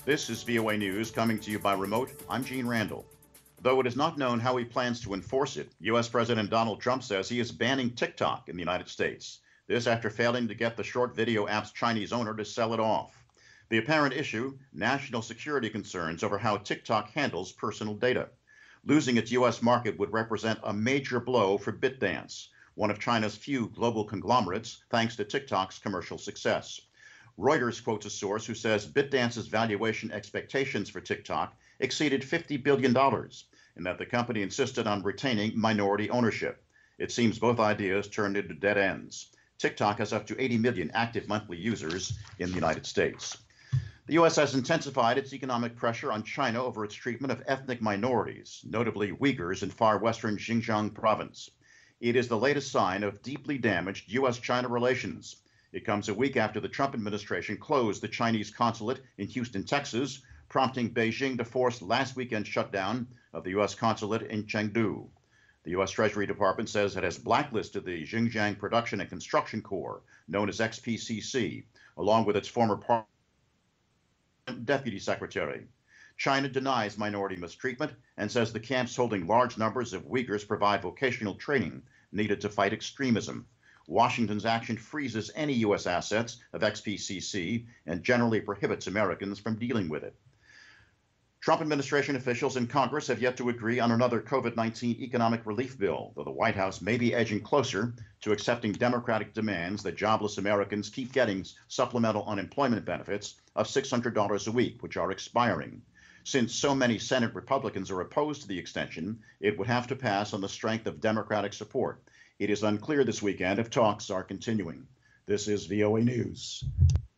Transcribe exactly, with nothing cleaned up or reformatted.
This is V O A News coming to you by remote. I'm Gene Randall. Though it is not known how he plans to enforce it, U S President Donald Trump says he is banning TikTok in the United States. This after failing to get the short video app's Chinese owner to sell it off. The apparent issue, national security concerns over how TikTok handles personal data. Losing its U S market would represent a major blow for ByteDance, one of China's few global conglomerates, thanks to TikTok's commercial success. Reuters quotes a source who says ByteDance's valuation expectations for TikTok exceeded fifty billion dollars, and that the company insisted on retaining minority ownership. It seems both ideas turned into dead ends. TikTok has up to eighty million active monthly users in the United States. The U S has intensified its economic pressure on China over its treatment of ethnic minorities, notably Uyghurs in far western Xinjiang province. It is the latest sign of deeply damaged U S China relations. It comes a week after the Trump administration closed the Chinese consulate in Houston, Texas, prompting Beijing to force last weekend's shutdown of the U S consulate in Chengdu. The U S Treasury Department says it has blacklisted the Xinjiang Production and Construction Corps, known as X P C C, along with its former Parliament Deputy Secretary. China denies minority mistreatment and says the camps holding large numbers of Uyghurs provide vocational training needed to fight extremism. Washington's action freezes any U S assets of X P C C and generally prohibits Americans from dealing with it. Trump administration officials in Congress have yet to agree on another COVID nineteen economic relief bill, though the White House may be edging closer to accepting Democratic demands that jobless Americans keep getting supplemental unemployment benefits of six hundred dollars a week, which are expiring. Since so many Senate Republicans are opposed to the extension, it would have to pass on the strength of Democratic support. It is unclear this weekend if talks are continuing. This is V O A News.